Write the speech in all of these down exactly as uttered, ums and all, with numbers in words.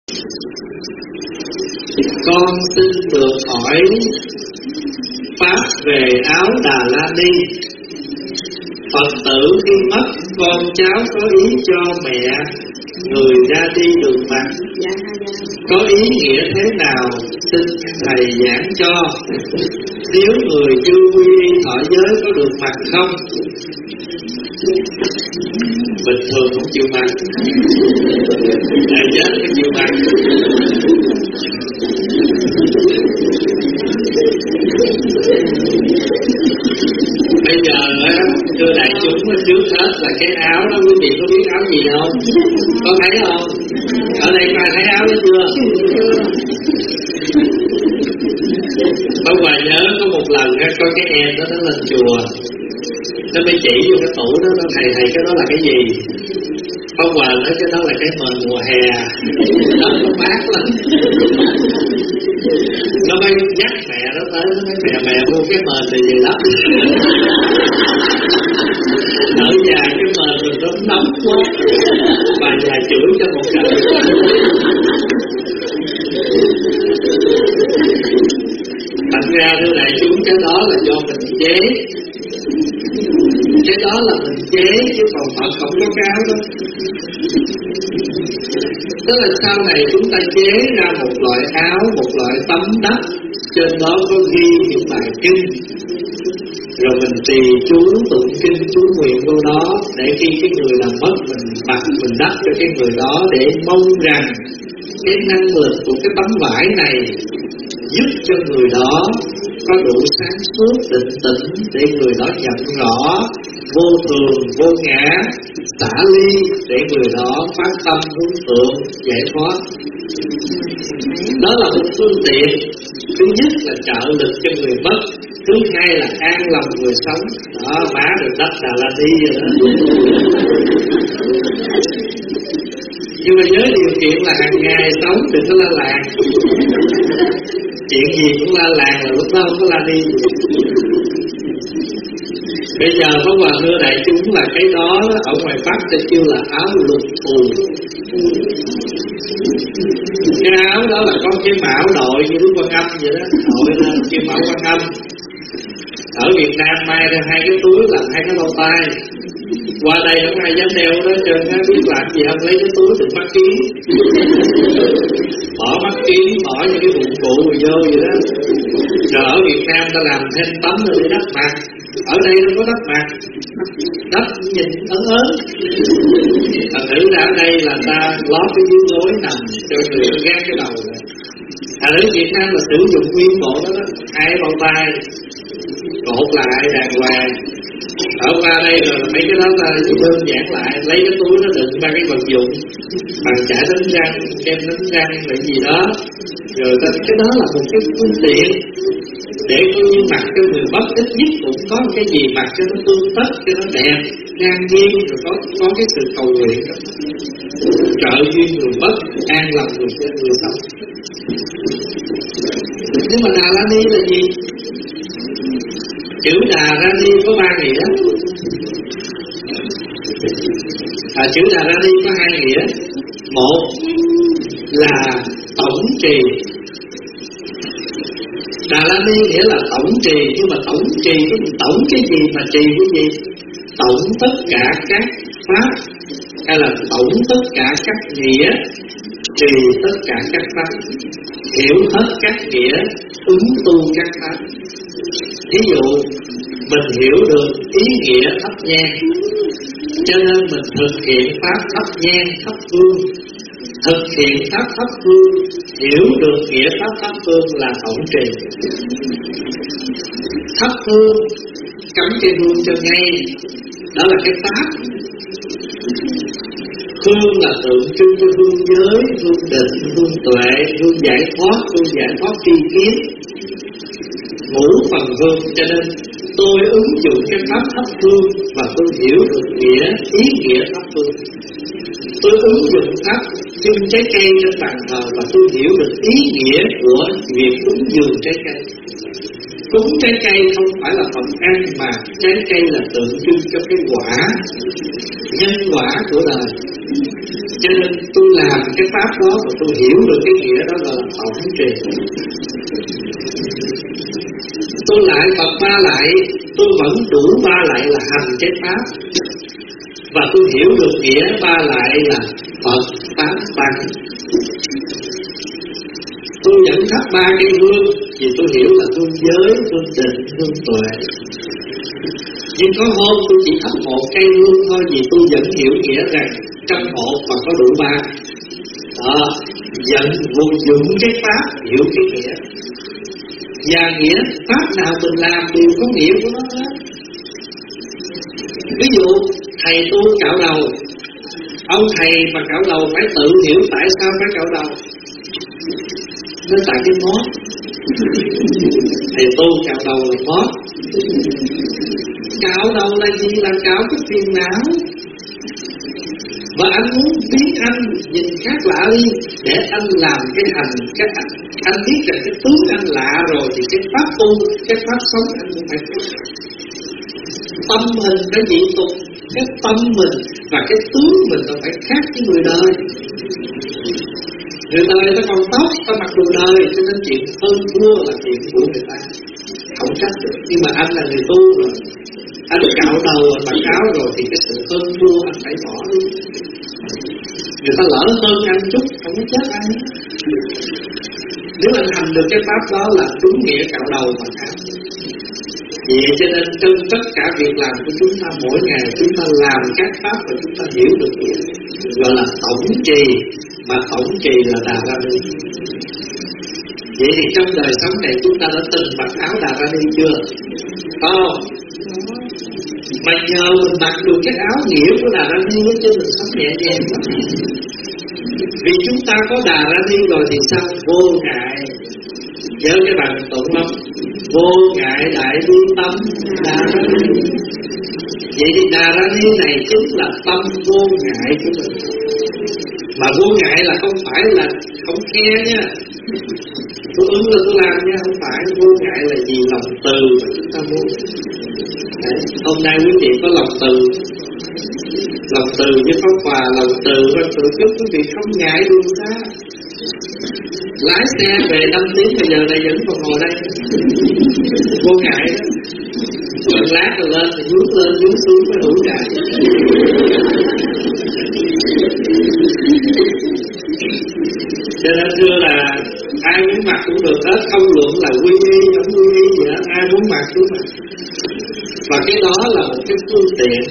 Con xin được hỏi pháp về áo Đà La Ni. Phật tử khi mất, con cháu có ý cho mẹ người ra đi đường mặt, có ý nghĩa thế nào? Xin thầy giảng cho. Nếu người chưa quy y thọ giới có được mặc không? Bình thường không chịu mặc, đại chết không chịu mặc. Bây giờ á, thưa đại chúng, trước hết là cái áo đó, quý vị có biết áo gì không? Có thấy không? Ở đây ai thấy áo đó chưa? Ông bà nhớ có một lần có cái em đó nó lên chùa, nó mới chỉ vô cái tủ đó, nó thầy thầy cái đó là cái gì? Ông bà nói cái đó là cái mền mùa hè, nó nó mát lắm. Nó mới nhắc mẹ nó tới, nó nói mẹ mẹ mua cái mền này gì lắm. Ở nhà cái mền mình nó nóng quá, bà già chửi cho một trận. Thành ra thưa đại chúng, cái đó là do mình chế. Cái đó là mình chế, chứ còn Phật không có cái áo đó. Tức là sau này chúng ta chế ra một loại áo, một loại tấm đắp, trên đó có ghi những bài kinh, rồi mình trì chú tụng kinh chú nguyện vô đó, để khi cái người làm mất mình mặc mình đắp cho cái người đó, để mong rằng cái năng lực của cái tấm vải này giúp cho người đó có đủ sáng suốt định tĩnh, để người đó nhận rõ vô thường vô ngã, xả ly, để người đó phát tâm hướng thượng giải thoát. Đó là một phương tiện. Thứ nhất là trợ lực cho người mất, thứ hai là an lòng người sống. Đó, má được đất Đà La Ni rồi đó. Nhưng mà nhớ điều kiện là hàng ngày sống đừng có la làng. Chuyện gì cũng la làng là lúc đó không có la đi. Bây giờ có hòa thưa đại chúng là cái đó ở ngoài Bắc ta kêu là áo lục thù. Cái áo đó là có cái mão đội như Đức Quan Âm vậy đó, đội lên cái mão Quan Âm. Ở Việt Nam may ra hai cái túi làm hai cái bao tay. Qua đây không ai dám đeo đó, cho nên biết làm gì không, lấy cái túi đựng mắt kiến, bỏ mắt kiến, bỏ những cái dụng cụ rồi vô vậy đó. Rồi ở Việt Nam ta làm thêm tấm rồi để đắp mặt, ở đây nó có đắp mặt, đắp nhìn ớn ớn. Thật thử ra ở đây là ta lót cái dưới gối nằm cho người gác cái đầu rồi. Ở Việt Nam là sử dụng nguyên bộ đó, đó hai bao tay cột lại đàng hoàng. Ở qua đây rồi mấy cái đó là đơn giản lại, lấy cái túi nó đựng ba cái vật dụng, bằng chải đánh răng, kem đánh răng là gì đó. Rồi cái đó là một cái phương tiện để coi như mặc cho người mất ít nhất cũng có cái gì mặc cho nó tương tất, cho nó đẹp, ngang nhiên, rồi có có cái sự cầu nguyện đó. Trợ duyên người mất, an lòng người người sống. Nhưng mà Đà La Ni là gì? Chữ Đà La Ni có ba nghĩa. À, chữ Đà La Ni có hai nghĩa. Một là tổng trì. Đà La Ni nghĩa là tổng trì, nhưng mà tổng trì tổng cái gì mà trì cái gì? Tổng tất cả các pháp, hay là tổng tất cả các nghĩa, trì tất cả các pháp, hiểu hết các nghĩa, ứng tu các pháp. Ví dụ mình hiểu được ý nghĩa thắp nhang, cho nên mình thực hiện pháp thắp nhang thắp hương. Thực hiện pháp thắp hương, hiểu được nghĩa pháp thắp hương là tổng trì. Thắp hương, cắm cây hương cho ngay, đó là cái pháp. Hương là tượng trưng cho hương giới, hương định, hương tuệ, hương giải thoát, hương giải thoát tri kiến. Ngũ phần hương, cho nên tôi ứng dụng cái pháp thắp hương và tôi hiểu được nghĩa, ý nghĩa thắp hương. Tôi ứng dụng pháp chưng trái cây trên bàn thờ và tôi hiểu được ý nghĩa của việc cúng dường trái cây. Cúng trái cây không phải là phần ăn, mà trái cây là tượng trưng cho cái quả, nhân quả của đời. Cho nên tôi làm cái pháp đó và tôi hiểu được cái nghĩa đó là tổng trì. Tôi lại Phật ba lại, tôi vẫn đủ ba lại là hành cái pháp. Và tôi hiểu được nghĩa ba lại là Phật Pháp Tăng. Tôi dẫn khắp ba cây hương vì tôi hiểu là hương giới, hương định, hương tuệ. Nhưng có hôm tôi chỉ thắp một cây hương thôi, vì tôi vẫn hiểu nghĩa rằng trong một mà có đủ ba. Đó, dẫn vô dụng cái pháp, hiểu cái nghĩa. Và nghĩa pháp nào mình làm đều có nghĩa của nó hết. Ví dụ thầy tu cạo đầu, ông thầy mà cạo đầu phải tự hiểu tại sao phải cạo đầu. Nên tại cái mót. Thầy tu cạo đầu là mót. Cạo đầu là gì? Là cạo cái phiền não. Và anh muốn biến anh nhìn khác lạ đi, để anh làm cái hành, cái hành. Anh biết rằng cái tướng anh lạ rồi thì cái pháp tu, cái pháp sống anh cũng phải khác. Tâm mình phải dị tục, cái tâm mình và cái tướng mình nó phải khác với người đời. Người đời ta còn tóc, ta mặc đồ đời, cho nên chuyện hơn thua là chuyện của người ta, không trách được. Nhưng mà anh là người tu rồi, anh cạo đầu, anh mặc áo rồi thì cái sự hơn thua anh phải bỏ đi. Người ta lỡ hơn anh chút, không có chết ai. Nếu anh hành được cái pháp đó là đúng nghĩa cạo đầu mà áo. Vậy cho nên trong tất cả việc làm của chúng ta mỗi ngày, chúng ta làm các pháp và chúng ta hiểu được nghĩa, gọi là tổng trì. Mà tổng trì là Đà Ra Ni. Vậy thì trong đời sống này chúng ta đã từng mặc áo Đà Ra Ni chưa? Không. Mà nhờ mình mặc được cái áo nghĩa của Đà Ra Ni cho mình sống nhẹ nhàng. Vì chúng ta có Đà Ra Ni rồi thì sao? Vô ngại. Nhớ cái bài mình tụng không? Vô ngại đại bi tâm Đà Ra Ni. Vậy thì Đà Ra Ni này chính là tâm vô ngại của mình. Mà vô ngại là không phải là không khe nha. Tôi ứng là tôi làm nha, không phải. Vô ngại là vì lòng từ mà chúng ta muốn. Đấy, hôm nay quý vị có lòng từ, lòng từ với pháp hòa, lòng từ và tự giúp quý vị không ngại đường xa. Lái xe về năm tiếng bây giờ này vẫn còn ngồi đây. Vô ngại đó. Một lát rồi lên thì nhún lên nhún xuống mới đủ ngại. Cho nên thưa là ai muốn mặc cũng được hết, không luận là quy y, không quy y gì hết, ai muốn mặc cũng mặc. Và cái đó là một cái phương tiện.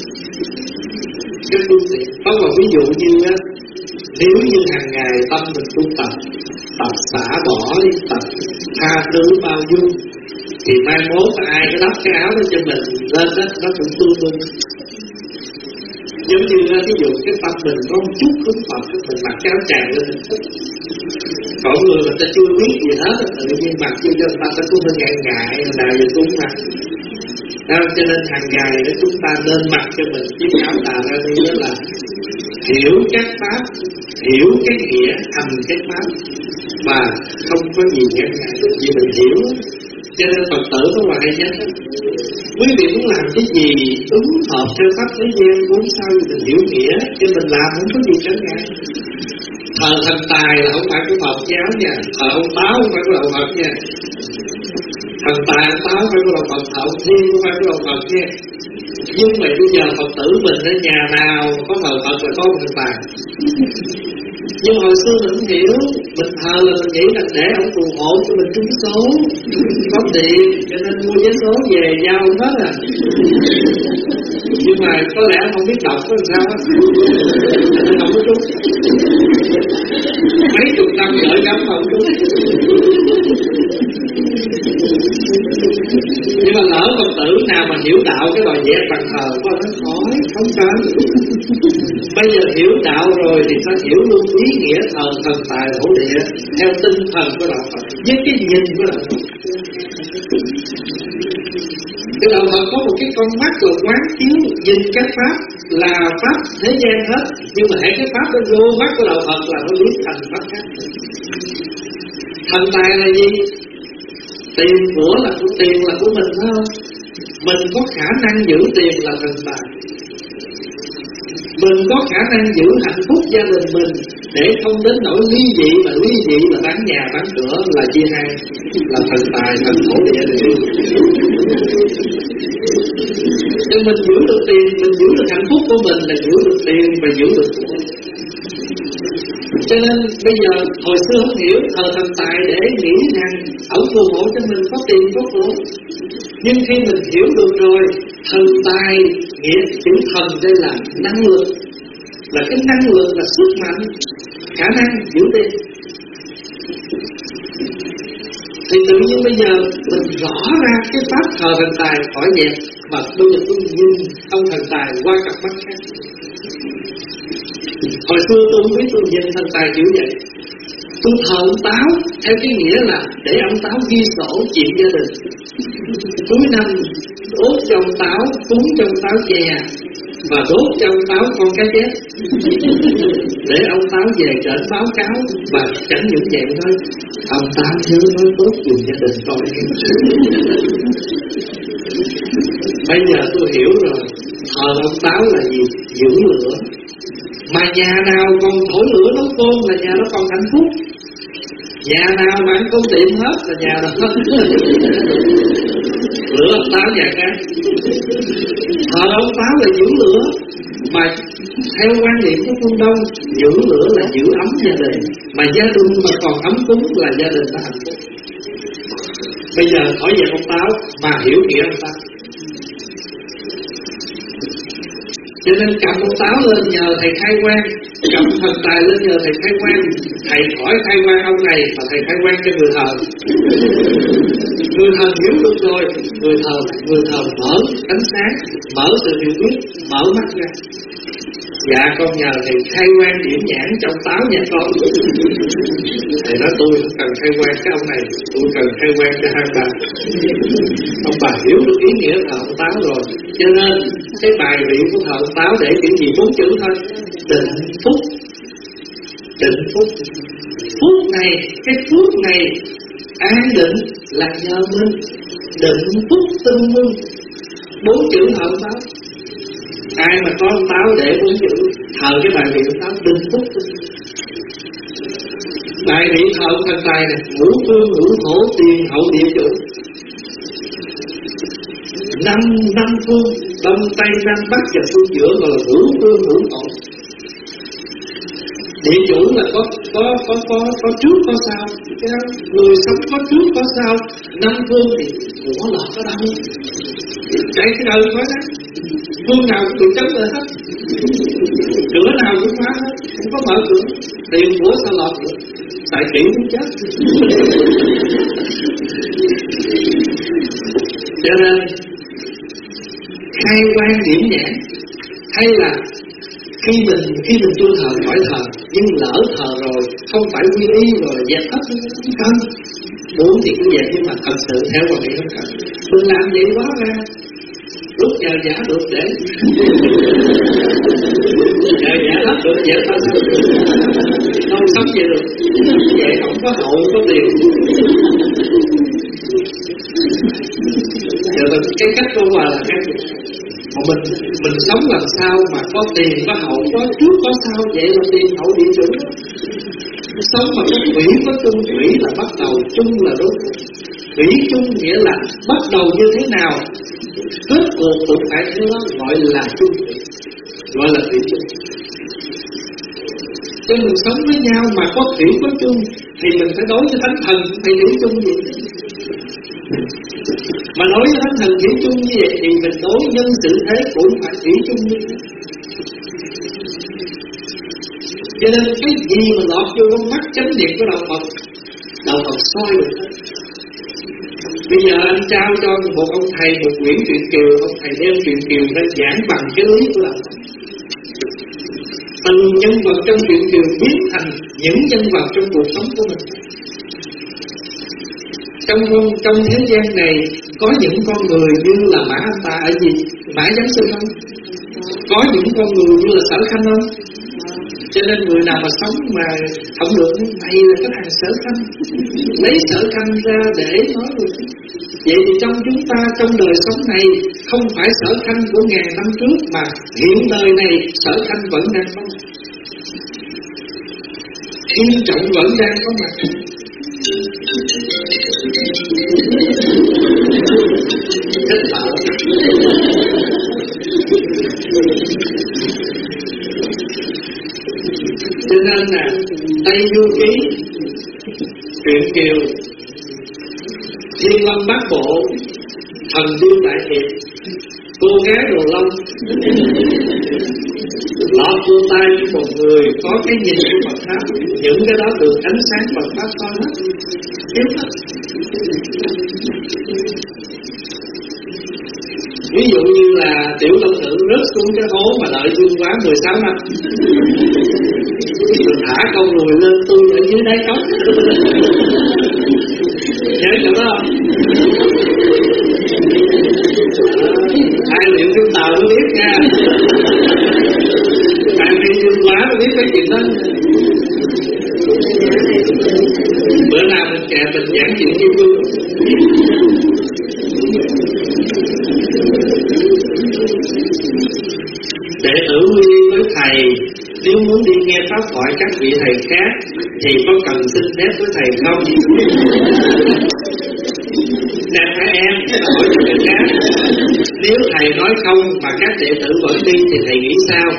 Cái phương tiện. Có một ví dụ như á, nếu như hàng ngày tâm mình tu tập, tập xả bỏ đi, tập tha thứ bao dung, thì mai mốt ai cái đắp cái áo đó cho mình lên đó, nó cũng tu tu. Giống như ví dụ cái tâm mình có một chút hứng Phật, mình mặc cái áo tràng lên mình thích. Còn người mà ta chưa biết gì hết, tự nhiên mặc chưa cho người ta, ta cũng hơi ngại ngại, nào giờ cũng mặc. Đó, cho nên hàng ngày đó chúng ta nên mặc cho mình chiếc áo Đà Ra Ni, đó là hiểu các pháp, hiểu cái nghĩa, hành cái pháp, và không có gì ngại ngại được vì mình hiểu. Cho nên Phật tử có hòa hay nhất. Quý vị muốn làm cái gì ứng hợp theo pháp thế gian, muốn sao mình hiểu nghĩa, cho mình làm không có gì trở ngại. Thờ thần tài là không phải cái Phật giáo nha, thờ ông Táo không phải cái đầu Phật nha. Thần tài ông Táo phải có đầu Phật, thờ ông Thiên không phải cái đầu Phật nha. Nhưng mà bây giờ Phật tử mình ở nhà nào có thờ Phật là có một thần tài. Nhưng hồi xưa mình không hiểu, mình thờ là mình nghĩ là để ông phù hộ cho mình trúng số, có tiền, cho nên mua vé số về giao hết à. Nhưng mà có lẽ không biết đọc có làm sao á, nên không có trúng. Mấy chục năm gửi gắm không trúng. Nhưng mà lỡ Phật tử nào mà hiểu đạo cái đòi vẽ bàn thờ có nó khỏi, không cần. Bây giờ hiểu đạo rồi thì ta hiểu luôn ý nghĩa thờ thần tài hữu địa theo tinh thần của đạo Phật, với cái nhìn của đạo Phật. Cái đạo Phật có một cái con mắt rồi quán chiếu nhìn các pháp là pháp thế gian hết, nhưng mà hãy cái pháp nó vô mắt của đạo Phật là nó biến thành pháp khác. Thần tài là gì? Tiền của là của tiền là của mình thôi. Mình có khả năng giữ tiền là thần tài. Mình có khả năng giữ hạnh phúc gia đình mình để không đến nỗi ly dị, mà ly dị là bán nhà bán cửa, là chia hai, là thần tài thần thổ địa này. Cho mình giữ được tiền, mình giữ được hạnh phúc của mình là giữ được tiền và giữ được của. Cho nên bây giờ hồi xưa không hiểu thờ thần tài để nghĩ rằng ổng phù hộ cho mình có tiền có của. Nhưng khi mình hiểu được rồi, thần tài nghĩa chữ thần đây là năng lực, là cái năng lực, là sức mạnh, khả năng giữ tiền. Thì tự nhiên bây giờ mình rõ ra cái pháp thờ thần tài khỏi dẹp, mà bây giờ tôi nhìn ông thần tài qua cặp mắt khác. Hồi xưa tôi không biết tôi nhìn thần tài kiểu vậy. Tôi thờ ông Táo theo cái nghĩa là để ông Táo ghi sổ chuyện gia đình. Cuối năm đốt cho ông Táo, cúng cho ông Táo chè và đốt cho ông Táo con cá chép để ông Táo về trển báo cáo. Và chẳng những vậy thôi, ông Táo nhớ nói tốt dùng gia đình coi. Bây giờ tôi hiểu rồi, thờ ông Táo là gì? Giữ lửa. Mà nhà nào còn thổi lửa nấu cơm là nhà đó còn hạnh phúc. Nhà nào mà ăn cơm tiệm hết là nhà đó hết. Lửa ông Táo nhà khác. Thờ ông Táo là giữ lửa. Mà theo quan điểm của phương Đông, giữ lửa là giữ ấm gia đình. Mà gia đình mà còn ấm cúng là gia đình nó hạnh phúc. Bây giờ hỏi về ông Táo mà hiểu nghĩa ông Táo. Cho nên cầm ông Táo lên nhờ thầy khai quang, cầm thần tài lên nhờ thầy khai quang. Thầy khỏi khai quang ông này mà thầy khai quang cho người thờ. Người thờ hiểu được rồi, người thờ người thờ mở ánh sáng, mở sự hiểu biết, mở mắt ra. Dạ con nhờ thầy khai quang điểm nhãn cho ông Táo nha con. Thầy nói tôi không cần khai quang cái ông này, tôi cần khai quang cho hai bà. Ông bà hiểu được ý nghĩa thờ ông Táo rồi. Cho nên cái bài vị của thờ ông Táo để chữ gì? Bốn chữ thôi: định phúc. Định phúc. Phúc này, cái phúc này an định là nhờ mình. Định phúc tinh minh. Bốn chữ thờ ông Táo. Ai mà có ông Táo để bốn chữ thờ cái bài vị ông Táo định phúc. Bài vị thờ ông thần tài này: ngũ phương ngũ thổ tiền hậu địa chủ. Năm năm phương đông tây nam bắc và phương giữa gọi là ngũ phương ngũ thổ. Địa chủ là có có có có có trước có sau, người sống có trước có sau. Năm phương thì của lọt ở đâu? Chạy cái đời khói đó, phương nào cũng bị chống lại hết, cửa nào cũng khóa hết, không có mở cửa. Tiền của sao lọt được? Tại kỹ muốn chết. Cho nên khai quang điểm nhãn, hay là khi mình khi mình tu thờ khỏi thờ, nhưng lỡ thờ rồi không phải quy y rồi dẹp hết không. Muốn thì cứ dẹp, nhưng mà thật sự theo quan điểm không cần. Đừng làm vậy quá ra, lúc nhờ giả được để nhờ giả hết được dẹp hết, không sống vậy được. Vậy không có hậu có tiền. Giờ cái cách của hòa là khác. Mà mình mình sống làm sao mà có tiền có hậu, có trước có sau, vậy là tiền hậu địa chủ. Sống mà có thủy có chung, thủy là bắt đầu, chung là đối tượng. Thủy chung nghĩa là bắt đầu như thế nào, kết cuộc cũng phải thế đó, gọi là chung, gọi là thủy chung. Cho mình sống với nhau mà có thủy có chung thì mình phải đối với thánh thần phải thủy chung vậy. Mà đối với thánh thần thủy chung như vậy thì mình đối nhân xử thế cũng phải thủy chung như thế. Cho nên cái gì mà lọt vô con mắt chánh niệm của đạo Phật, đạo Phật soi được hết. Bây giờ anh trao cho một ông thầy một quyển truyện kiều, ông thầy đem truyện kiều ra giảng bằng cái lý của đạo Phật. Từng nhân vật trong truyện kiều biến thành những nhân vật trong cuộc sống của mình. Trong trong thế gian này có những con người như là Mã Anh Ta ở gì? Mã Giám Sinh không? Có những con người như là Sở Khanh không? Cho nên người nào mà sống mà không được, này là cái thằng Sở Khanh, lấy Sở Khanh ra để nói được. Vậy thì trong chúng ta, trong đời sống này, không phải sở khanh của ngàn năm trước, mà hiện đời này sở khanh vẫn đang có mặt, thiên trọng vẫn đang có mặt. Rất tạo. Cho nên là Tây Du Ký, Truyện Kiều, Thiên Long Bát Bộ, Thần Điêu Đại Hiệp, Cô Gái Đồ Long, lọt vô tay của một người có cái nhìn của Phật Pháp, những cái đó được ánh sáng Phật Pháp soi hết. Tiếp đó. Ví dụ như là tiểu long nữ rớt xuống cái hố mà đợi dương quá mười sáu năm, rồi thả con ruồi lên tôi ở dưới đáy cốc. Nhớ chỗ đó không? Ai luyện kim tàu mới biết nha. Ai đi dương quá mới biết cái chuyện đó. Bữa nào mình kể mình giảng chuyện như vui. Đệ tử quy với thầy, nếu muốn đi nghe pháp thoại các vị thầy khác thì có cần xin phép với thầy không? Nè các em, hỏi cho người khác. Nếu thầy nói không mà các đệ tử vẫn đi thì thầy nghĩ sao?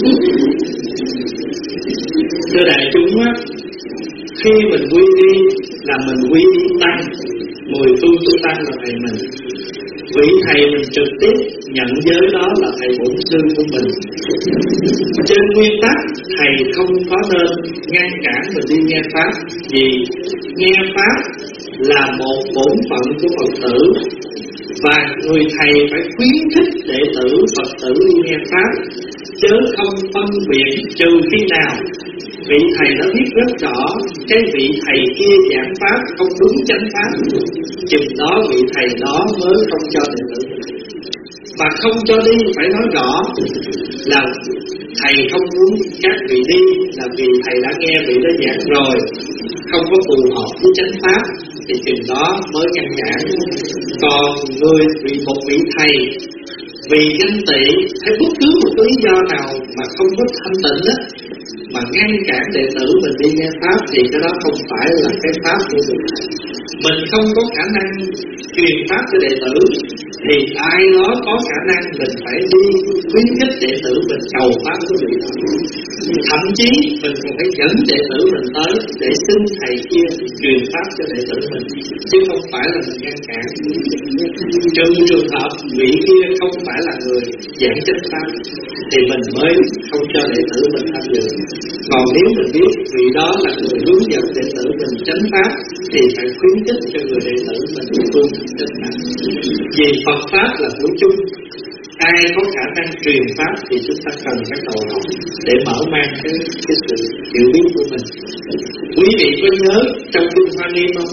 Thưa đại chúng á, khi mình quy y là mình quy y tăng, mười tu tu tăng là thầy mình. Vị thầy mình trực tiếp nhận giới đó là thầy bổn sư của mình. Trên nguyên tắc thầy không có nên ngăn cản mình đi nghe pháp, vì nghe pháp là một bổn phận của Phật tử, và người thầy phải khuyến khích đệ tử Phật tử đi nghe pháp, chớ không phân biệt. Trừ khi nào vị thầy đã biết rất rõ cái vị thầy kia giảng pháp không đúng chánh pháp, chừng đó vị thầy đó mới không cho đệ tử. Và không cho đi phải nói rõ là thầy không muốn các vị đi là vì thầy đã nghe vị đó giảng rồi, không có phù hợp với chánh pháp, thì chừng đó mới ngăn cản. Còn người vì một vị thầy vì ganh tị hay bất cứ một cái lý do nào mà không có thanh tịnh đó, mà ngăn cản đệ tử mình đi nghe pháp, thì cái đó không phải là cái pháp của mình. Mình không có khả năng truyền pháp cho đệ tử, thì ai đó có khả năng mình phải đi khuyến khích đệ tử mình cầu pháp của vị đó. Thậm chí mình còn phải dẫn đệ tử mình tới để xin thầy kia truyền pháp cho đệ tử mình, chứ không phải là mình ngăn cản. Trừ trường hợp vị kia không phải là người giảng chánh pháp thì mình mới không cho đệ tử mình tham dự. Còn nếu mình biết vị đó là người hướng dẫn đệ tử mình chánh pháp thì phải khuyến khích cho người đệ tử mình tu chánh pháp. Vì Phật pháp là của chung, ai có khả năng truyền pháp thì chúng ta cần phải cầu học để mở mang cái, cái sự hiểu biết của mình. Quý vị có nhớ trong Kinh Hoa Nghiêm không?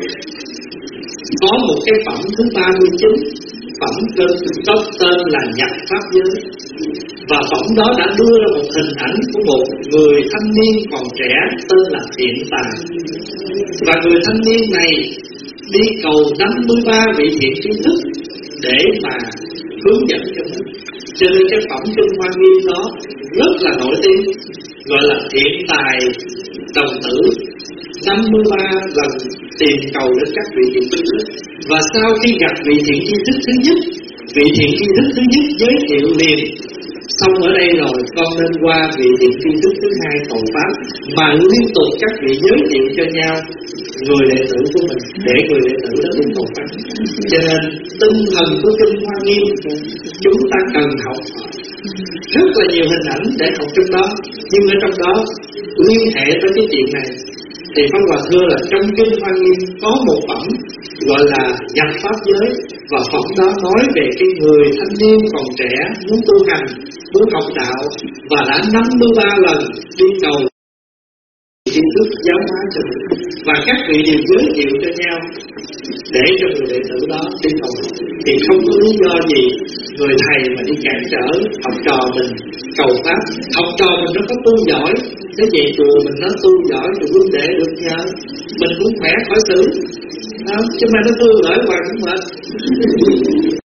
Có một cái phẩm thứ ba mươi chín, phẩm có tên là nhập pháp giới. Và phẩm đó đã đưa ra một hình ảnh của một người thanh niên còn trẻ tên là Thiện Tài. Và người thanh niên này đi cầu năm mươi ba vị thiện tri thức để mà hướng dẫn cho mình. Cho nên cái phẩm Kinh Hoa Nghiêm đó rất là nổi tiếng, gọi là Thiện Tài đồng tử, năm mươi ba lần tìm cầu đến các vị thiện tri thức. Và sau khi gặp vị thiện tri thức thứ nhất, vị thiện tri thức thứ nhất giới thiệu liền: xong ở đây rồi, con nên qua vị thiện tri thức thứ hai cầu pháp. Mà liên tục các vị giới thiệu cho nhau người đệ tử của mình, để người đệ tử đó đi cầu pháp. Cho nên tinh thần của Kinh Hoa Nghiêm chúng ta cần học rất là nhiều hình ảnh để học trong đó. Nhưng ở trong đó liên hệ tới cái chuyện này thì Pháp Hòa thưa là trong Kinh Hoa Nghiêm có một phẩm gọi là nhập pháp giới. Và phẩm đó nói về cái người thanh niên còn trẻ muốn tu hành, muốn học đạo, và đã năm mươi ba lần đi cầu kiến thức giáo hóa cho mình. Và các vị đều giới thiệu cho nhau để cho người đệ tử đó đi cầu. Thì không có lý do gì người thầy mà đi cản trở học trò mình cầu pháp. Học trò mình nó có tu giỏi, nó về chùa mình nó tu giỏi thì huynh đệ được nhờ, mình cũng khỏe khỏi xử. Không, chứ mà nó mưa gửi hoài cũng mệt.